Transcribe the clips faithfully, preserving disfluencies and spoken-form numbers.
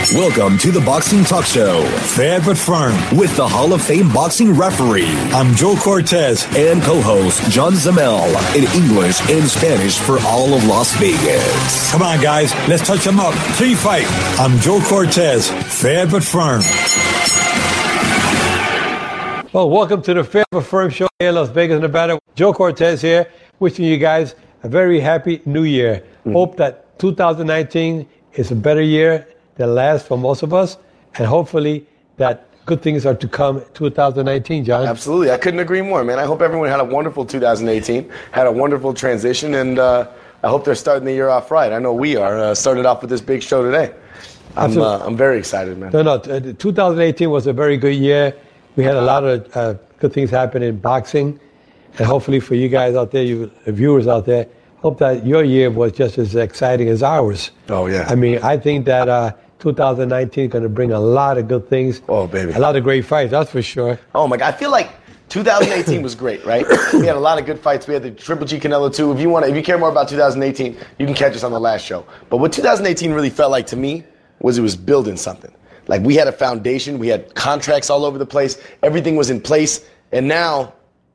Welcome to the Boxing Talk Show. Fair but firm. With the Hall of Fame boxing referee. I'm Joe Cortez. And co-host John Zamel. In English and Spanish for all of Las Vegas. Come on, guys. Let's touch them up. Three fight. I'm Joe Cortez. Fair but firm. Well, welcome to the Fair but Firm Show here in Las Vegas, Nevada. Joe Cortez here, wishing you guys a very happy new year. Mm-hmm. Hope that two thousand nineteen is a better year than last for most of us, and hopefully that good things are to come in two thousand nineteen, John. Absolutely. I couldn't agree more, man. I hope everyone had a wonderful two thousand eighteen, had a wonderful transition, and uh, I hope they're starting the year off right. I know we are. Uh, started off with this big show today. I'm, uh, I'm very excited, man. No, no. two thousand eighteen was a very good year. We had a lot of uh, good things happen in boxing, and hopefully for you guys out there, you viewers out there, hope that your year was just as exciting as ours. Oh, yeah. I mean, I think that uh, two thousand nineteen is going to bring a lot of good things. Oh, baby. A lot of great fights, that's for sure. Oh, my God. I feel like two thousand eighteen was great, right? We had a lot of good fights. We had the Triple G Canelo two. If you want to, if you care more about two thousand eighteen, you can catch us on the last show. But what two thousand eighteen really felt like to me was it was building something. Like, we had a foundation. We had contracts all over the place. Everything was in place. And now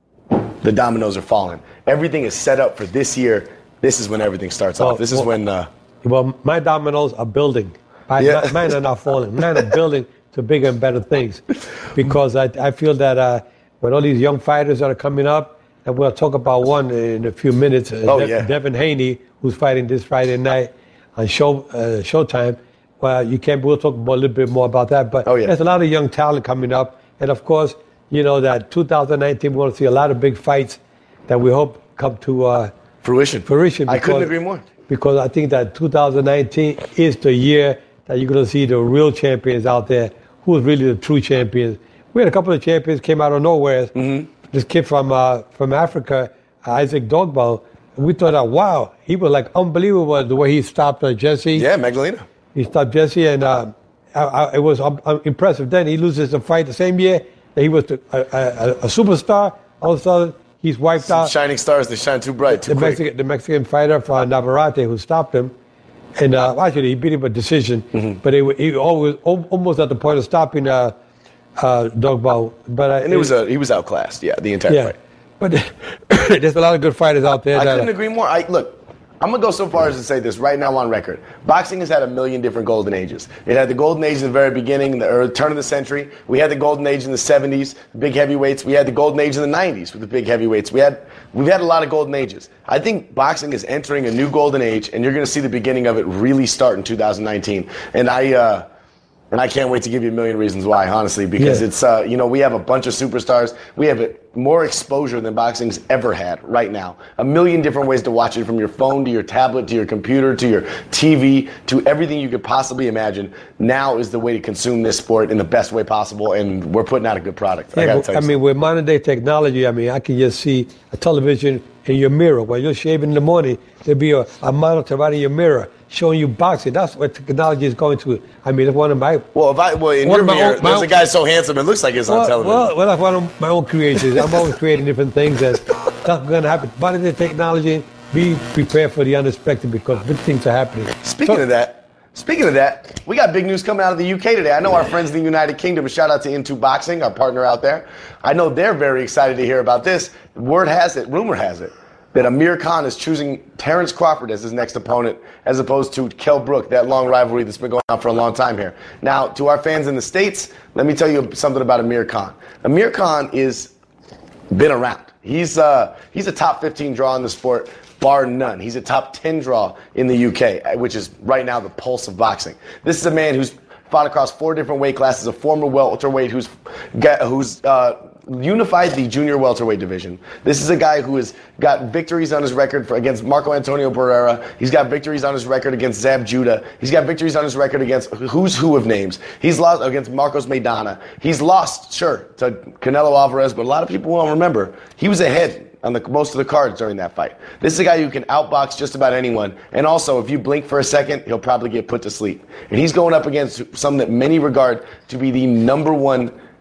the dominoes are falling. Everything is set up for this year. This is when everything starts well, off. This is well, when... Uh, well, my dominoes are building. I, yeah. Mine are not falling. Mine are building to bigger and better things. Because I, I feel that uh, with all these young fighters that are coming up, and we'll talk about one in a few minutes, uh, oh, De- yeah. Devin Haney, who's fighting this Friday night on show uh, Showtime. Well, you can't. We'll talk about, a little bit more about that. But oh, yeah. there's a lot of young talent coming up, and of course, you know that two thousand nineteen we're going to see a lot of big fights that we hope come to uh, fruition. Fruition. Because, I couldn't agree more. Because I think that two thousand nineteen is the year that you're going to see the real champions out there. Who's really the true champions? We had a couple of champions came out of nowhere. Mm-hmm. This kid from uh, from Africa, Isaac Dogboe. We thought, that, wow, he was like unbelievable the way he stopped uh, Jesse. Yeah, Magdalena. He stopped Jesse, and uh, I, I, it was um, impressive. Then he loses the fight the same year that he was the, a, a, a superstar. All of a sudden, he's wiped Some out. Shining stars, they shine too bright, too the quick. Mexican, the Mexican fighter from Navarrete who stopped him. And uh, actually, he beat him by decision. Mm-hmm. But he, he always almost at the point of stopping uh, uh, Dogboe. But uh, and it was a, he was outclassed, yeah, the entire yeah. fight. But there's a lot of good fighters out there. I that couldn't uh, agree more. I look. I'm going to go so far as to say this right now on record. Boxing has had a million different golden ages. It had the golden age in the very beginning, the early, turn of the century. We had the golden age in the seventies, the big heavyweights. We had the golden age in the nineties with the big heavyweights. We had, we've had a lot of golden ages. I think boxing is entering a new golden age, and you're going to see the beginning of it really start in two thousand nineteen. And I... Uh, And I can't wait to give you a million reasons why, honestly, because yeah. it's, uh, you know, we have a bunch of superstars. We have more exposure than boxing's ever had right now. A million different ways to watch it, from your phone to your tablet to your computer to your T V to everything you could possibly imagine. Now is the way to consume this sport in the best way possible, and we're putting out a good product. Yeah, I gotta but, tell you I mean, with modern day technology, I mean, I can just see a television in your mirror. While you're shaving in the morning, there'll be a, a monitor right in your mirror showing you boxing. That's what technology is going to. I mean, it's one of my... Well, if I, well in your mirror, own, there's own, a guy so handsome, it looks like it's well, on television. Well, well, that's one of my own creations. I'm always creating different things, and that's going to happen. Modern day technology, be prepared for the unexpected, because good things are happening. Speaking so, of that, Speaking of that, we got big news coming out of the U K today. I know our friends in the United Kingdom, a shout out to Into Boxing, our partner out there. I know they're very excited to hear about this. Word has it, rumor has it, that Amir Khan is choosing Terence Crawford as his next opponent, as opposed to Kell Brook, that long rivalry that's been going on for a long time here. Now, to our fans in the States, let me tell you something about Amir Khan. Amir Khan is been around. He's uh, he's a top fifteen draw in the sport, bar none. He's a top ten draw in the U K, which is right now the pulse of boxing. This is a man who's fought across four different weight classes, a former welterweight who's got, who's uh, unified the junior welterweight division. This is a guy who has got victories on his record for, against Marco Antonio Barrera. He's got victories on his record against Zab Judah. He's got victories on his record against who's who of names. He's lost against Marcos Maidana. He's lost, sure, to Canelo Alvarez, but a lot of people won't remember. He was ahead on the, most of the cards during that fight. This is a guy who can outbox just about anyone. And also, if you blink for a second, he'll probably get put to sleep. And he's going up against some that many regard to be the number one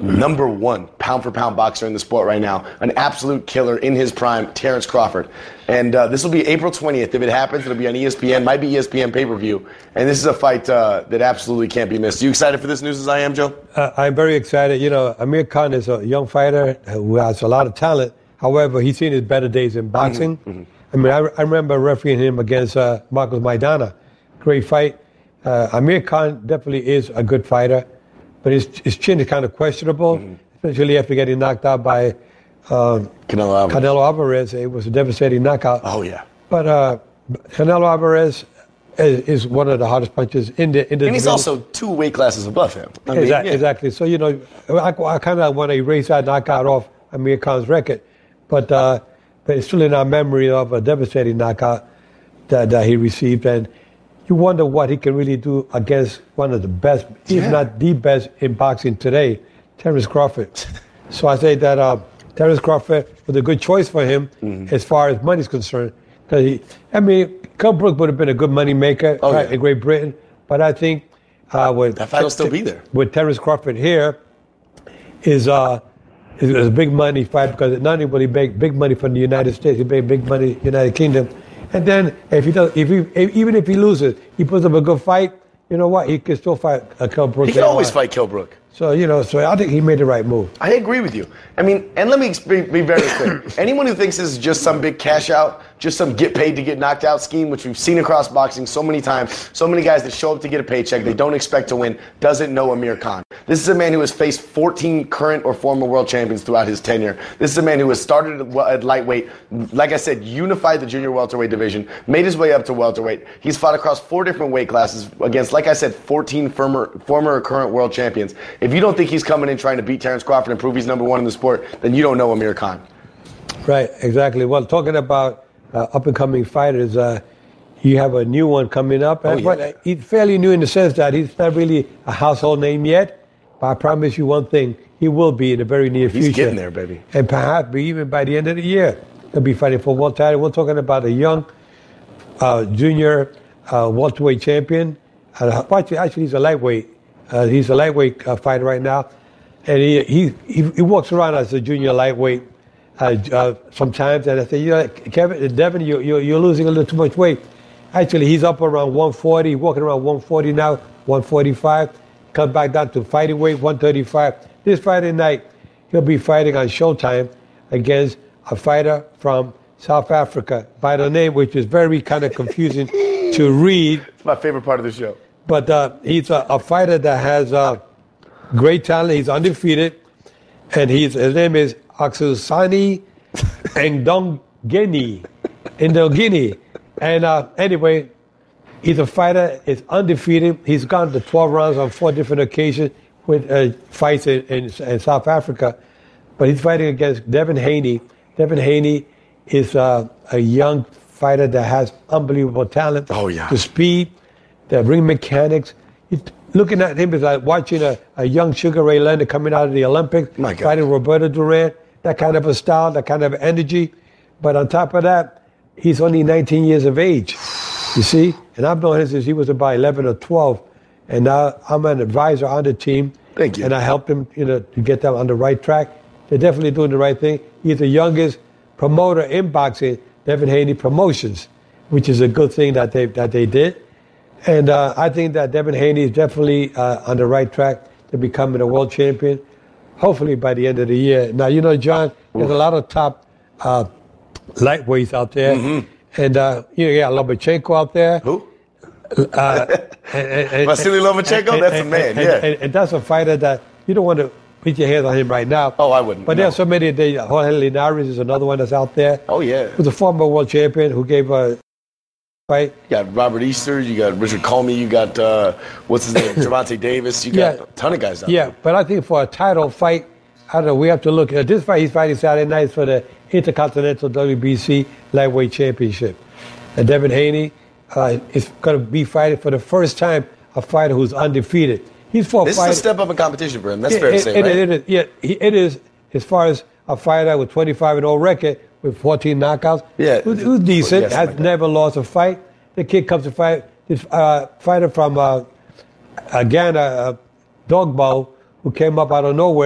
number one pound-for-pound boxer in the sport right now, an absolute killer in his prime, Terrence Crawford. And uh, this will be April twentieth. If it happens, it'll be on E S P N, might be E S P N pay-per-view. And this is a fight uh, that absolutely can't be missed. You excited for this news as I am, Joe? Uh, I'm very excited. You know, Amir Khan is a young fighter who has a lot of talent. However, he's seen his better days in boxing. Mm-hmm. Mm-hmm. I mean, I, I remember refereeing him against uh, Marcos Maidana. Great fight. Uh, Amir Khan definitely is a good fighter, but his, his chin is kind of questionable, mm-hmm. especially after getting knocked out by um, Canelo Alvarez. Canelo Alvarez. It was a devastating knockout. Oh, yeah. But uh, Canelo Alvarez is, is one of the hardest punches in the in the. And he's also two weight classes above him. I mean, exactly, yeah. exactly. So, you know, I, I kind of want to erase that knockout off Amir Khan's record. But, uh, but it's still in our memory of a devastating knockout that, that he received. And you wonder what he can really do against one of the best, yeah. if not the best in boxing today, Terrence Crawford. So I say that uh, Terrence Crawford was a good choice for him mm-hmm. as far as money is concerned. Because he, I mean, Kell Brook would have been a good money maker oh, right, yeah. in Great Britain. But I think uh, with, that fight will still be there. With Terrence Crawford here is... Uh, It's a big money fight because not only will he make big money from the United States, he make big money United Kingdom, and then if he does, if he if, even if he loses, he puts up a good fight. You know what? He can still fight uh, Kell Brook. He can always fight Kell Brook. So you know, so I think he made the right move. I agree with you. I mean, and let me be, be very clear. Anyone who thinks this is just some big cash out, just some get paid to get knocked out scheme, which we've seen across boxing so many times, so many guys that show up to get a paycheck, they don't expect to win, doesn't know Amir Khan. This is a man who has faced fourteen current or former world champions throughout his tenure. This is a man who has started at lightweight, like I said, unified the junior welterweight division, made his way up to welterweight. He's fought across four different weight classes against, like I said, fourteen former, former or current world champions. If you don't think he's coming in trying to beat Terrence Crawford and prove he's number one in the sport, then you don't know Amir Khan. Right, exactly. Well, talking about uh, up-and-coming fighters, uh, you have a new one coming up. Oh, yeah. But he's fairly new in the sense that he's not really a household name yet. But I promise you one thing, he will be in the very near he's future. He's getting there, baby. And perhaps even by the end of the year, he'll be fighting for one title. We're talking about a young uh, junior uh, welterweight champion. Uh, actually, actually, he's a lightweight. Uh, he's a lightweight uh, fighter right now. And he, he, he, he walks around as a junior lightweight uh, uh, sometimes. And I say, you know, Kevin, Devin, you, you're, you're losing a little too much weight. Actually, he's up around one forty, walking around one forty now, one forty-five. Comes back down to fighting weight, one thirty-five. This Friday night, he'll be fighting on Showtime against a fighter from South Africa by the name, which is very kind of confusing to read. It's my favorite part of the show. But uh, he's a, a fighter that has uh, great talent. He's undefeated. And he's, his name is Aksusani Ndongeni. Ndongeni. And uh, anyway, he's a fighter, is undefeated. He's gone to twelve rounds on four different occasions with uh, fights in, in, in South Africa. But he's fighting against Devin Haney. Devin Haney is uh, a young fighter that has unbelievable talent. Oh, yeah. The speed, the ring mechanics. He's looking at him is like watching a, a young Sugar Ray Leonard coming out of the Olympics, My God. fighting Roberto Duran. That kind of a style, that kind of energy. But on top of that, he's only nineteen years of age. You see? And I've known him since he was about eleven or twelve. And now I'm an advisor on the team. Thank you. And I helped him, you know, to get them on the right track. They're definitely doing the right thing. He's the youngest promoter in boxing, Devin Haney Promotions, which is a good thing that they that they did. And uh, I think that Devin Haney is definitely uh, on the right track to becoming a world champion, hopefully by the end of the year. Now, you know, John, there's a lot of top uh, lightweights out there. Mm-hmm. And, uh, you know, you got Lomachenko out there. Who? Uh, and, and, Vasily Lomachenko? and, That's and, a man, and, yeah. And, and, and that's a fighter that you don't want to put your hands on him right now. Oh, I wouldn't. But no. there are so many. They, Jorge Linares is another one that's out there. Oh, yeah. Who's a former world champion who gave a fight. You got Robert Easter. You got Richard Comey. You got, uh, what's his name, Gervonta Davis. You got Yeah. a ton of guys out Yeah, there. but I think for a title fight, I don't know, we have to look at this fight. He's fighting Saturday night for the Intercontinental W B C Lightweight Championship. And Devin Haney uh, is going to be fighting for the first time a fighter who's undefeated. He's for This a fighter. is a step up in competition for him. That's it, fair to it, say, it, right? It is, yeah, he, it is as far as a fighter with twenty-five and oh record with fourteen knockouts. Yeah. Who's, who's decent, Yes, has like that. never lost a fight. The kid comes to fight. This uh, fighter from uh, uh, Ghana, uh, Dogbo, who came up out of nowhere,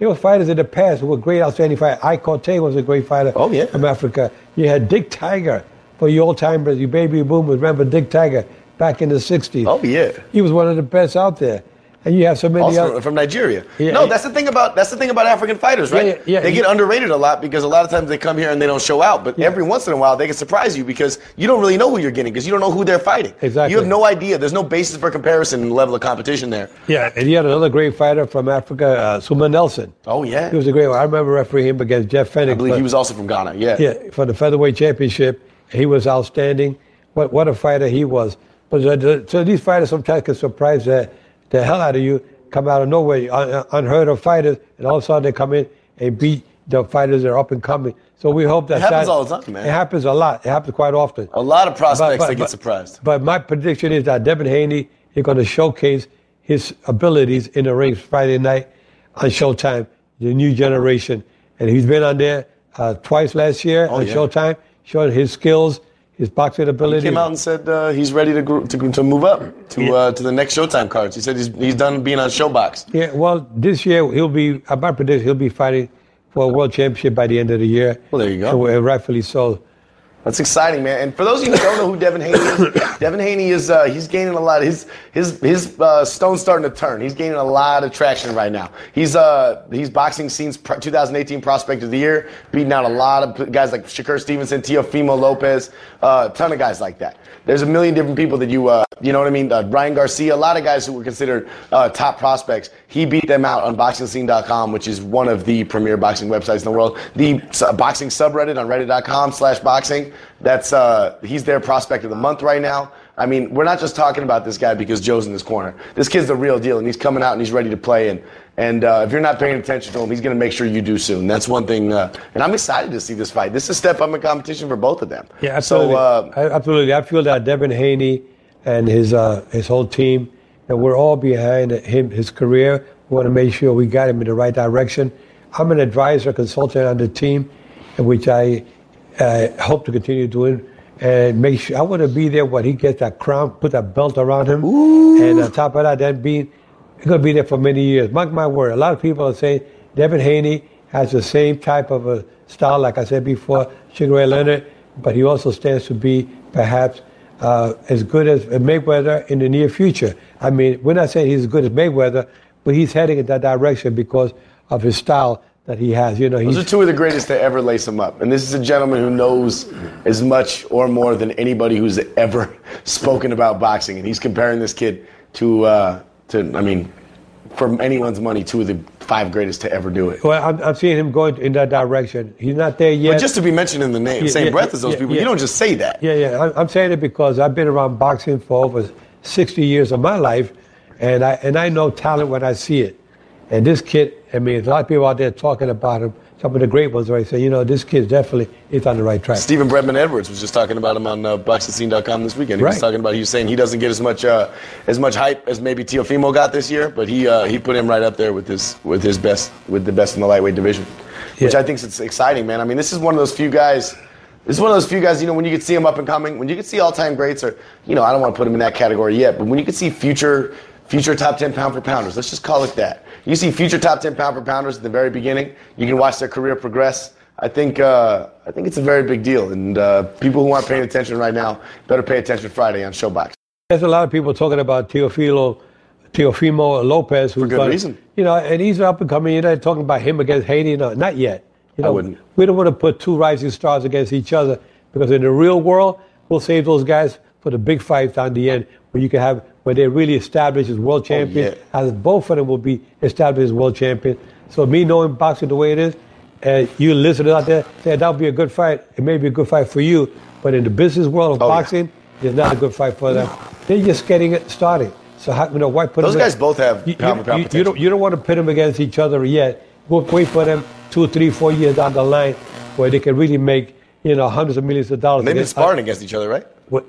there were fighters in the past who were great, outstanding fighters. Ike Cortez was a great fighter Oh, yeah. from Africa. You had Dick Tiger. For you old timers, you baby boomers, remember Dick Tiger back in the sixties. Oh, yeah. He was one of the best out there. And you have so many Also other. from Nigeria. Yeah, no, yeah. that's the thing about that's the thing about African fighters, right? Yeah, yeah, yeah. They get underrated a lot because a lot of times they come here and they don't show out. But Yeah. every once in a while they can surprise you because you don't really know who you're getting because you don't know who they're fighting. Exactly. You have no idea. There's no basis for comparison in the level of competition there. Yeah, and he had another great fighter from Africa, uh, Suma Nelson. Oh yeah. He was a great one. I remember refereeing him against Jeff Fennick. I believe but- he was also from Ghana. Yeah. Yeah, for the featherweight championship, he was outstanding. What what a fighter he was! But uh, the- so these fighters sometimes can surprise the the hell out of you, come out of nowhere, un, unheard of fighters, and all of a sudden they come in and beat the fighters that are up and coming. So we hope that It happens that- all the time, man. It happens a lot. It happens quite often. A lot of prospects But- but- that get but- surprised. But my prediction is that Devin Haney is going to showcase his abilities in the rings Friday night on Showtime, the new generation. And he's been on there uh, twice last year Oh, on yeah. Showtime, showing his skills, his boxing He ability. came out and said uh, he's ready to, gr- to to move up to Yeah. uh, to the next Showtime cards. He said he's he's done being on Showbox. Yeah, well, this year he'll be, I might predict he'll be fighting for a world championship by the end of the year. Well, there you go. And rightfully so. That's exciting, man. And for those of you who don't know who Devin Haney is, Devin Haney is uh, he's gaining a lot. His his his uh, stone's starting to turn. He's gaining a lot of traction right now. He's uh he's boxing scene's pr- twenty eighteen Prospect of the Year, beating out a lot of guys like Shakur Stevenson, Teofimo Lopez, a uh, ton of guys like that. There's a million different people that you uh you know what I mean. Uh, Ryan Garcia, a lot of guys who were considered uh, top prospects. He beat them out on boxing scene dot com, which is one of the premier boxing websites in the world. The uh, boxing subreddit on reddit dot com slash boxing. That's uh, he's their prospect of the month right now. I mean, we're not just talking about this guy because Joe's in this corner. This kid's the real deal, and he's coming out and he's ready to play. And and uh, if you're not paying attention to him, he's going to make sure you do soon. That's one thing. Uh, and I'm excited to see this fight. This is a step up in competition for both of them. Yeah, absolutely. So, uh, I, absolutely. I feel that Devin Haney and his uh, his whole team, that we're all behind him, his career. We want to make sure we got him in the right direction. I'm an advisor, consultant on the team, in which I uh, hope to continue doing. And make sure I want to be there when he gets that crown, put that belt around him, Ooh. and on top of that, then being he's going to be there for many years. Mark my word. A lot of people are saying Devin Haney has the same type of a style, like I said before, Sugar Ray Leonard, but he also stands to be perhaps uh, as good as Mayweather in the near future. I mean, we're not saying he's as good as Mayweather, but he's heading in that direction because of his style that he has. You know, Those he's are two of the greatest to ever lace him up. And this is a gentleman who knows as much or more than anybody who's ever spoken about boxing. And he's comparing this kid to, uh, to I mean, for anyone's money, two of the five greatest to ever do it. well, I'm, I'm seeing him going in that direction. He's not there yet. But just to be mentioned in the name, Yeah, same yeah, breath as those yeah, people, yeah. you don't just say that. Yeah, yeah. I'm- I'm saying it because I've been around boxing for over sixty years of my life, and I and I know talent when I see it. And this kid, I mean, a lot of people out there talking about him. Some of the great ones already say, you know, this kid definitely is on the right track. Stephen Bredman Edwards was just talking about him on uh, boxing scene dot com this weekend. He was Right. talking about, he was saying he doesn't get as much uh, as much hype as maybe Teofimo got this year, but he uh, he put him right up there with his with his best with the best in the lightweight division, which Yeah. I think is exciting, man. I mean, this is one of those few guys. This is one of those few guys, you know, when you could see him up and coming, when you could see all-time greats, or you know, I don't want to put him in that category yet, but when you could see future future top ten pound for pounders, let's just call it that. You see future top ten pound for pounders at the very beginning. You can watch their career progress. I think uh, I think it's a very big deal, and uh, people who aren't paying attention right now better pay attention Friday on Showbox. There's a lot of people talking about Teofilo, Teofimo Lopez, who's good gonna- reason. You know, and he's up and coming. You're not talking about him against Haney, no, not yet. You I know, wouldn't. We don't want to put two rising stars against each other because in the real world, we'll save those guys for the big fights down the end, where you can have where they really establish as world champions. yeah. As both of them will be established as world champions. So me knowing boxing the way it is, and you listeners out there say that'll be a good fight. It may be a good fight for you, but in the business world of Oh, yeah. boxing, it's not a good fight for them. They're just getting it started. So how, you know, why put Those them guys both have you, pound you, for pound you, you potential. don't you don't want to pit them against each other yet. We'll wait for them two, three, four years down the line where they can really make you know hundreds of millions of dollars. They've been against- sparring against each other, right? what,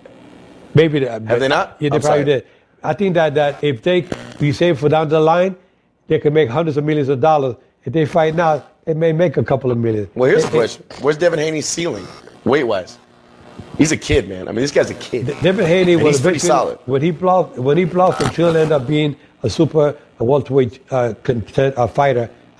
maybe they, Have they not? Yeah, they I'm probably sorry. did. I think that, that if they be saved for down the line, they can make hundreds of millions of dollars. If they fight now, they may make a couple of million. Well, here's They- the question: where's Devin Haney's ceiling, weight-wise? He's a kid, man. I mean, this guy's a kid. Devin Haney And was he's pretty eventually- solid. When he blocked, when he blocked, and she'll end up being a super a welterweight uh, content, uh, fighter.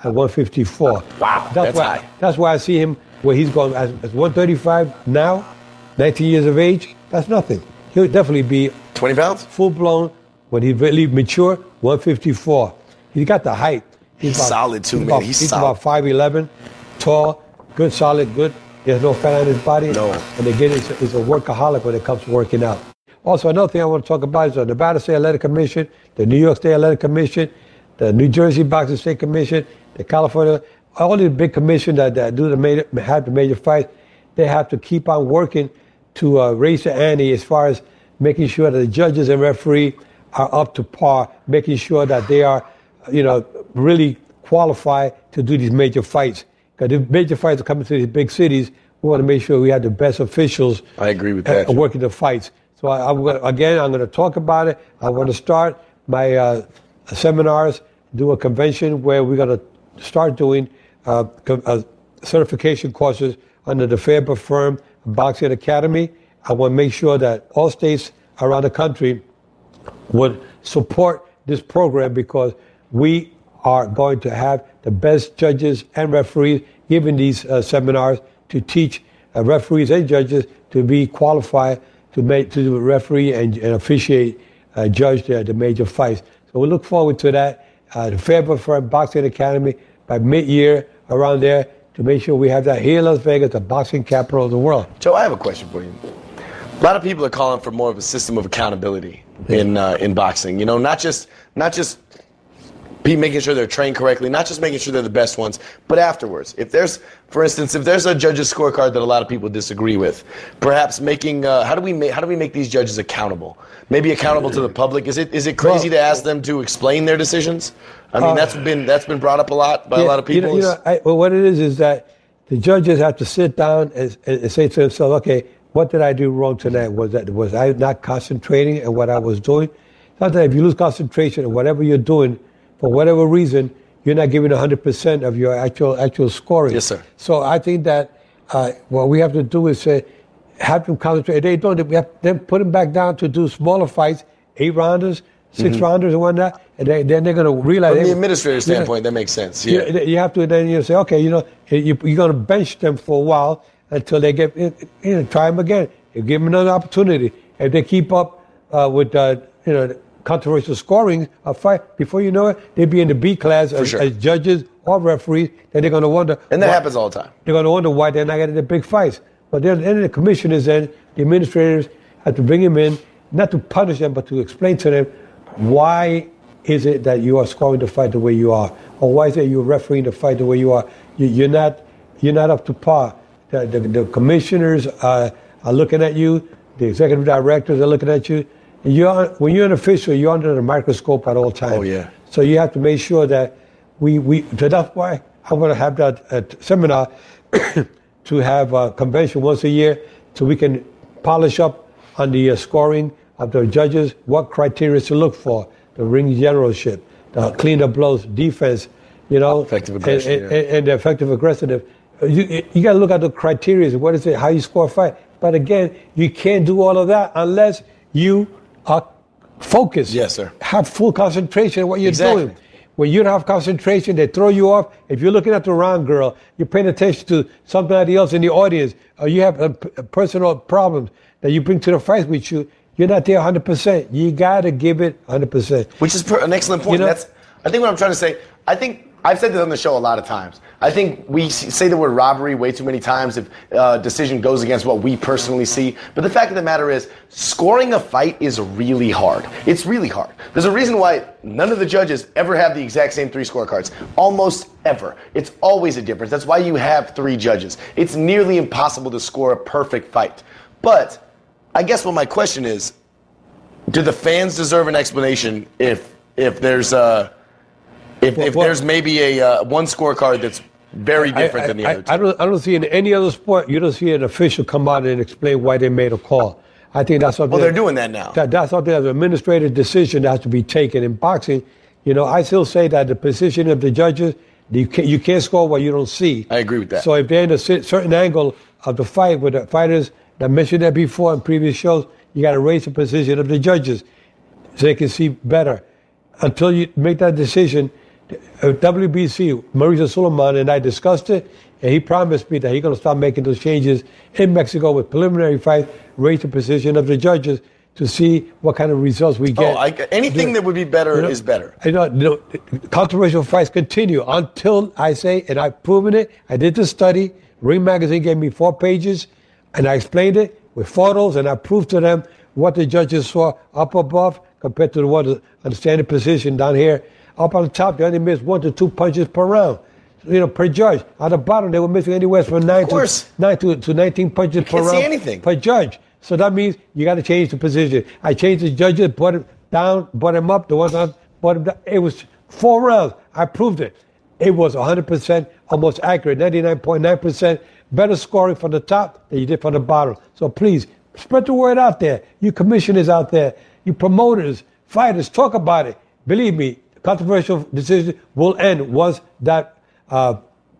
at one fifty-four. Wow, that's, that's why, high. That's why I see him where he's going as, as one thirty-five now, nineteen years of age. That's nothing. He'll definitely be twenty pounds? Full blown, when he really mature, one fifty-four. He's got the height. He's, he's about, solid too, he's man. About, he's he's solid. about five eleven, tall, good, solid, good. There's no fat on his body. No. And again, he's a, he's a workaholic when it comes to working out. Also, another thing I want to talk about is the Nevada State Athletic Commission, the New York State Athletic Commission, the New Jersey Boxing State Commission, the California, all these big commissions that, that do the major, have the major fights, they have to keep on working to uh, raise the ante as far as making sure that the judges and referee are up to par, making sure that they are, you know, really qualified to do these major fights. Because the major fights are coming to these big cities, we want to make sure we have the best officials. I agree with that. Uh, working the fights. So I, I'm gonna, again, I'm going to talk about it. I want to start my uh, seminars, do a convention where we're going to start doing uh, uh, certification courses under the Faber Firm Boxing Academy. I want to make sure that all states around the country would support this program because we are going to have the best judges and referees giving these uh, seminars to teach uh, referees and judges to be qualified to make to referee and, and officiate, uh, judge the, the major fights. So we look forward to that. Uh, the Faber Firm Boxing Academy by mid-year around there to make sure we have that here in Las Vegas, the boxing capital of the world. Joe, I have a question for you. A lot of people are calling for more of a system of accountability in uh, in boxing. You know, not just not just be making sure they're trained correctly, not just making sure they're the best ones, but afterwards. If there's, for instance, if there's a judge's scorecard that a lot of people disagree with, perhaps making uh, how do we make how do we make these judges accountable? Maybe accountable to the public. Is it is it crazy well, to ask them to explain their decisions? I mean, uh, that's been that's been brought up a lot by yeah, a lot of people. You know, you know I, well, what it is is that the judges have to sit down and, and say to themselves, okay, what did I do wrong tonight? Was that was I not concentrating on what I was doing? Sometimes if you lose concentration in whatever you're doing, for whatever reason, you're not giving one hundred percent of your actual actual scoring. Yes, sir. So I think that uh, what we have to do is say, have them concentrate. If they don't, we have then put them back down to do smaller fights, eight rounders, six mm-hmm. rounders, and whatnot. And they, then they're going to realize. From the they, administrator's standpoint, know, that makes sense. Yeah. You, you have to then you say, okay, you know, you, you're going to bench them for a while until they get, you know, try them again. You give them another opportunity. If they keep up uh, with, uh, you know, controversial scoring a fight, before you know it, they'd be in the B class as, sure. as judges or referees. Then they're going to wonder. And that why, happens all the time. They're going to wonder why they're not getting the big fights. But then, then the commissioners and the administrators have to bring them in, not to punish them, but to explain to them why is it that you are scoring the fight the way you are, or why is it you're refereeing the fight the way you are. You, you're not, you're not up to par. The, the, the commissioners are, are looking at you. The executive directors are looking at you. You're, when you're an official, you're under the microscope at all times. Oh, yeah. So you have to make sure that we, we so that's why I'm going to have that uh, seminar to have a convention once a year so we can polish up on the uh, scoring of the judges, what criteria to look for, the ring generalship, the clean up blows, defense, you know, effective aggression, and, yeah. and, and the effective aggressiveness. You, you got to look at the criteria. What is it? How you score a fight. But again, you can't do all of that unless you are focused. Yes, sir. Have full concentration on what you're exactly. doing. When you don't have concentration, they throw you off. If you're looking at the wrong girl, you're paying attention to somebody else in the audience, or you have a, a personal problems that you bring to the fight with you, you're not there one hundred percent. You got to give it one hundred percent. Which is per- an excellent point. You know, That's, I think what I'm trying to say, I think I've said this on the show a lot of times. I think we say the word robbery way too many times if a uh, decision goes against what we personally see. But the fact of the matter is, scoring a fight is really hard. It's really hard. There's a reason why none of the judges ever have the exact same three scorecards. Almost ever. It's always a difference. That's why you have three judges. It's nearly impossible to score a perfect fight. But I guess what my question is, do the fans deserve an explanation if if there's a... If, if well, there's maybe a uh, one scorecard that's very different I, I, than the other two. I don't, I don't see in any other sport, you don't see an official come out and explain why they made a call. I think that's something. Well, they're doing that now. That, that's something that's an administrative decision that has to be taken. In boxing, you know, I still say that the position of the judges, you can't, you can't score what you don't see. I agree with that. So if they're in a certain angle of the fight with the fighters, I mentioned that before in previous shows, you got to raise the position of the judges so they can see better. Until you make that decision, uh, W B C, Mauricio Suleiman, and I discussed it, and he promised me that he's going to start making those changes in Mexico with preliminary fights, raise the position of the judges to see what kind of results we get. Oh, I, anything that would be better you know, is better. You know, you know, controversial fights continue until I say, and I've proven it. I did the study. Ring Magazine gave me four pages, and I explained it with photos, and I proved to them what the judges saw up above compared to the one on the standing position down here. Up on the top, they only missed one to two punches per round. You know, per judge. On the bottom, they were missing anywhere from nine to nine to, to nineteen punches per can't round see anything. per judge. So that means you got to change the position. I changed the judges, brought him down, brought him up. The ones on, brought him down. It was four rounds. I proved it. It was one hundred percent almost accurate, ninety-nine point nine percent better scoring from the top than you did from the bottom. So please, spread the word out there. You commissioners out there, you promoters, fighters, talk about it. Believe me, controversial decision will end once that uh,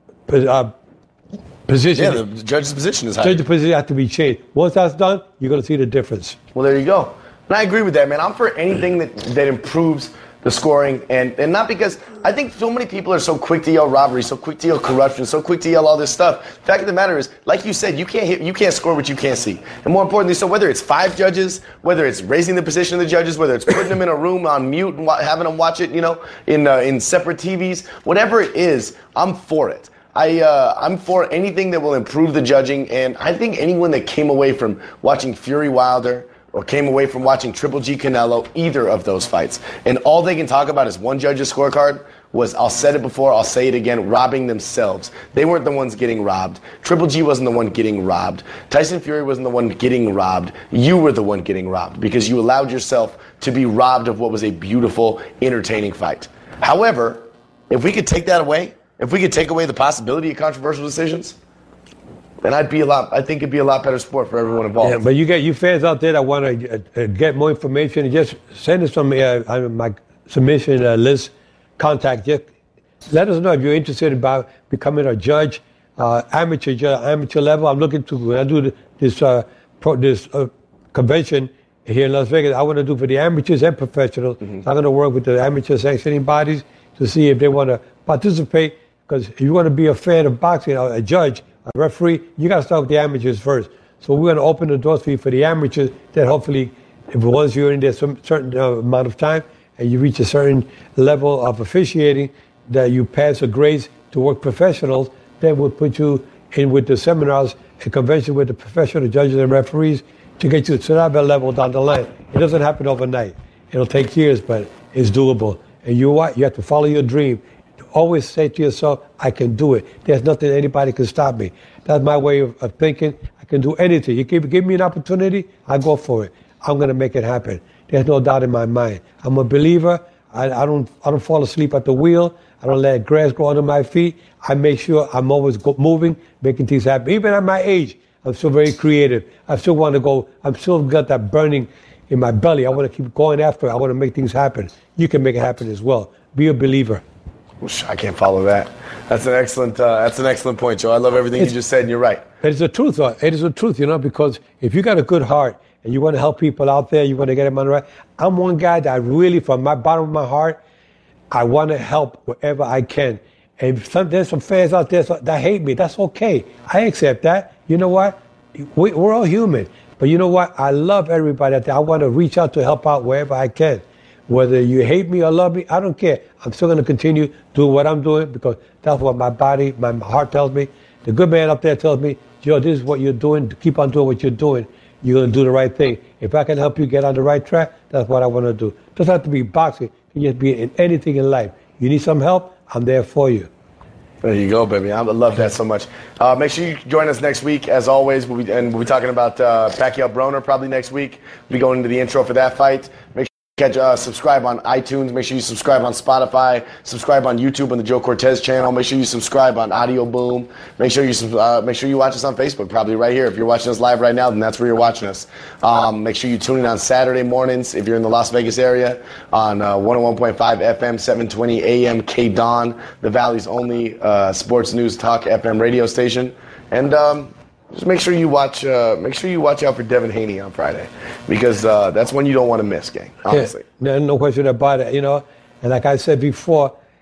uh, position. Yeah, the judge's position is high. Judge's position has to be changed. Once that's done, you're going to see the difference. Well, there you go. And I agree with that, man. I'm for anything that, that improves the scoring, and, and not because I think so many people are so quick to yell robbery, so quick to yell corruption, so quick to yell all this stuff. The fact of the matter is, like you said, you can't hit, you can't score what you can't see. And more importantly, so whether it's five judges, whether it's raising the position of the judges, whether it's putting them in a room on mute and wa- having them watch it, you know, in uh, in separate T Vs, whatever it is, I'm for it. I, uh, I'm for anything that will improve the judging, and I think anyone that came away from watching Fury Wilder or came away from watching Triple G Canelo, either of those fights, and all they can talk about is one judge's scorecard, was, I'll say it before, I'll say it again, robbing themselves. They weren't the ones getting robbed. Triple G wasn't the one getting robbed. Tyson Fury wasn't the one getting robbed. You were the one getting robbed because you allowed yourself to be robbed of what was a beautiful, entertaining fight. However, if we could take that away, if we could take away the possibility of controversial decisions, then I'd be a lot. I think it'd be a lot better sport for everyone involved. Yeah, but you got you fans out there that want to uh, uh, get more information. Just send us some uh, on my submission uh, list contact. Just let us know if you're interested about becoming a judge, uh, amateur judge, amateur level. I'm looking to when I do this uh, pro, this uh, convention here in Las Vegas. I want to do for the amateurs and professionals. Mm-hmm. So I'm going to work with the amateur sanctioning bodies to see if they want to participate. Because if you want to be a fan of boxing, a judge, a referee, you got to start with the amateurs first. So we're going to open the doors for you for the amateurs. That hopefully, if once you're in there some certain uh, amount of time and you reach a certain level of officiating, that you pass a grade to work professionals, then we'll put you in with the seminars and convention with the professional judges and referees to get you to that level down the line. It doesn't happen overnight. It'll take years, but it's doable. And you what? You have to follow your dream. Always say to yourself, I can do it. There's nothing anybody can stop me. That's my way of, of thinking. I can do anything. You give, give me an opportunity, I go for it. I'm going to make it happen. There's no doubt in my mind. I'm a believer. I, I don't I don't fall asleep at the wheel. I don't let grass grow under my feet. I make sure I'm always go, moving, making things happen. Even at my age, I'm still very creative. I still want to go. I'm still got that burning in my belly. I want to keep going after it. I want to make things happen. You can make it happen as well. Be a believer. I can't follow that. That's an excellent. Uh, that's an excellent point, Joe. I love everything it's, you just said, and you're right. It's the truth. It is the truth, you know, because if you got a good heart and you want to help people out there, you want to get them on the right. I'm one guy that really, from my bottom of my heart, I want to help wherever I can. And some, there's some fans out there that hate me. That's okay. I accept that. You know what? We, we're all human. But you know what? I love everybody out there. I want to reach out to help out wherever I can. Whether you hate me or love me, I don't care. I'm still going to continue doing what I'm doing because that's what my body, my heart tells me. The good man up there tells me, Joe, this is what you're doing. Keep on doing what you're doing. You're going to do the right thing. If I can help you get on the right track, that's what I want to do. It doesn't have to be boxing. It can just be in anything in life. You need some help, I'm there for you. There you go, baby. I love that so much. Uh, make sure you join us next week, as always. We'll be, and we'll be talking about uh, Pacquiao Broner probably next week. We'll be going into the intro for that fight. Make sure Catch, uh, subscribe on iTunes. Make sure you subscribe on Spotify. Subscribe on YouTube on the Joe Cortez channel. Make sure you subscribe on Audio Boom. Make sure you uh, make sure you watch us on Facebook. Probably right here. If you're watching us live right now, then that's where you're watching us. Um, make sure you tune in on Saturday mornings if you're in the Las Vegas area on uh, one oh one point five F M, seven twenty A M K Dawn, the Valley's only uh, sports news talk F M radio station. And um, just make sure you watch. Uh, make sure you watch out for Devin Haney on Friday, because uh, that's one you don't want to miss, gang. Honestly, yeah, no question about it. You know, and like I said before,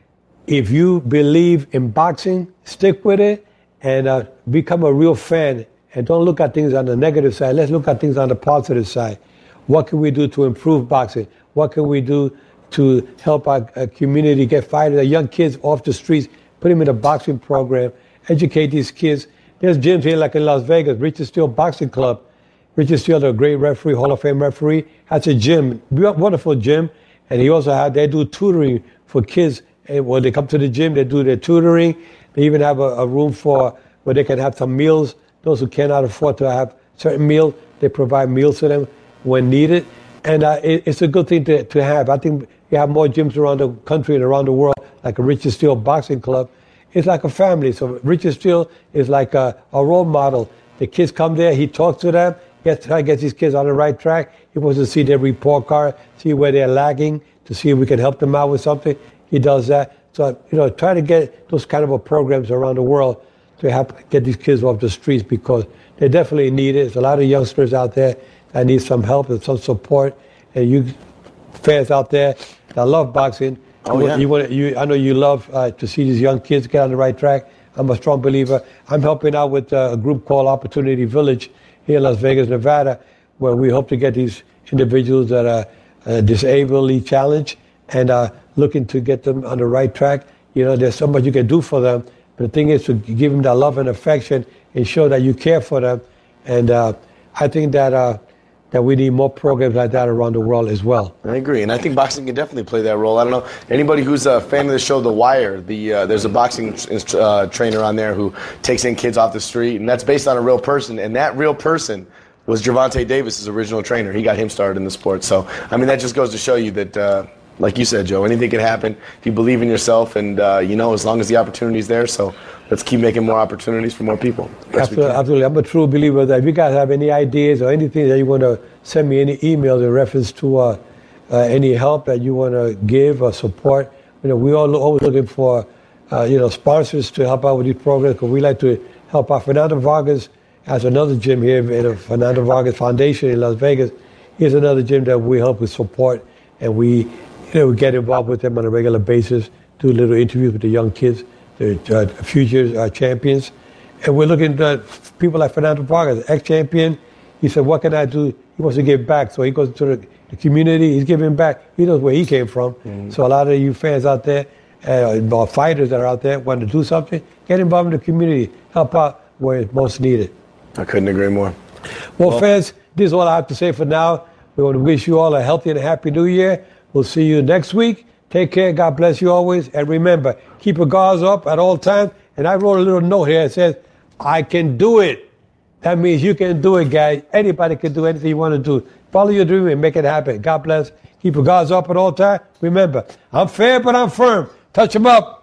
if you believe in boxing, stick with it and uh, become a real fan. And don't look at things on the negative side. Let's look at things on the positive side. What can we do to improve boxing? What can we do to help our, our community get fighters, the young kids off the streets, put them in a boxing program, educate these kids. There's gyms here like in Las Vegas, Richard Steele Boxing Club. Richard Steele, a great referee, Hall of Fame referee, has a gym, wonderful gym. And he also had, they do tutoring for kids. And when they come to the gym, they do their tutoring. They even have a, a room for where they can have some meals. Those who cannot afford to have certain meals, they provide meals to them when needed. And uh, it, it's a good thing to, to have. I think you have more gyms around the country and around the world, like a Richard Steele Boxing Club. It's like a family. So Richard Steele is like a, a role model. The kids come there, he talks to them, gets, try to get these kids on the right track. He wants to see their report card, see where they're lagging, to see if we can help them out with something. He does that. So, you know, try to get those kind of programs around the world to help get these kids off the streets, because they definitely need it. There's a lot of youngsters out there that need some help and some support. And you fans out there that love boxing, oh, you, yeah. you want, you, I know you love uh, to see these young kids get on the right track. I'm a strong believer. I'm helping out with uh, a group called Opportunity Village here in Las Vegas, Nevada, where we hope to get these individuals that are uh, disabledly challenged and uh, looking to get them on the right track. You know, there's so much you can do for them. But the thing is to give them that love and affection and show that you care for them. And uh, I think that uh, that we need more programs like that around the world as well. I agree, and I think boxing can definitely play that role. I don't know, anybody who's a fan of the show The Wire, the uh, there's a boxing uh, trainer on there who takes in kids off the street, and that's based on a real person, and that real person was Gervonta Davis' original trainer. He got him started in the sport. So, I mean, that just goes to show you that, uh, like you said, Joe, anything can happen if you believe in yourself, and, uh, you know, as long as the opportunity's there. So let's keep making more opportunities for more people. Absolutely, absolutely. I'm a true believer that if you guys have any ideas or anything that you want to send me any emails in reference to uh, uh, any help that you want to give or support, you know, we're all always looking for, uh, you know, sponsors to help out with these programs, because we like to help out. Fernando Vargas has another gym here in the Fernando Vargas Foundation in Las Vegas. Here's another gym that we help with support, and we, you know, we get involved with them on a regular basis, do little interviews with the young kids, the uh, future uh, champions. And we're looking at people like Fernando Vargas, ex-champion. He said, what can I do? He wants to give back. So he goes to the, the community. He's giving back. He knows where he came from. Mm-hmm. So a lot of you fans out there, uh, fighters that are out there, want to do something, get involved in the community. Help out where it's most needed. I couldn't agree more. Well, well, fans, this is all I have to say for now. We want to wish you all a healthy and a happy new year. We'll see you next week. Take care. God bless you always. And remember, keep your guards up at all times. And I wrote a little note here that says, I can do it. That means you can do it, guys. Anybody can do anything you want to do. Follow your dream and make it happen. God bless. Keep your guards up at all times. Remember, I'm fair, but I'm firm. Touch them up.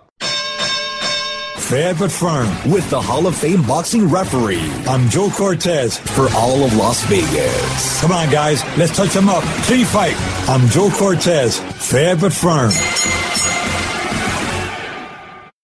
Fair but firm. With the Hall of Fame boxing referee. I'm Joe Cortez. For all of Las Vegas. Come on, guys. Let's touch them up. Clean fight. I'm Joe Cortez. Fair but firm.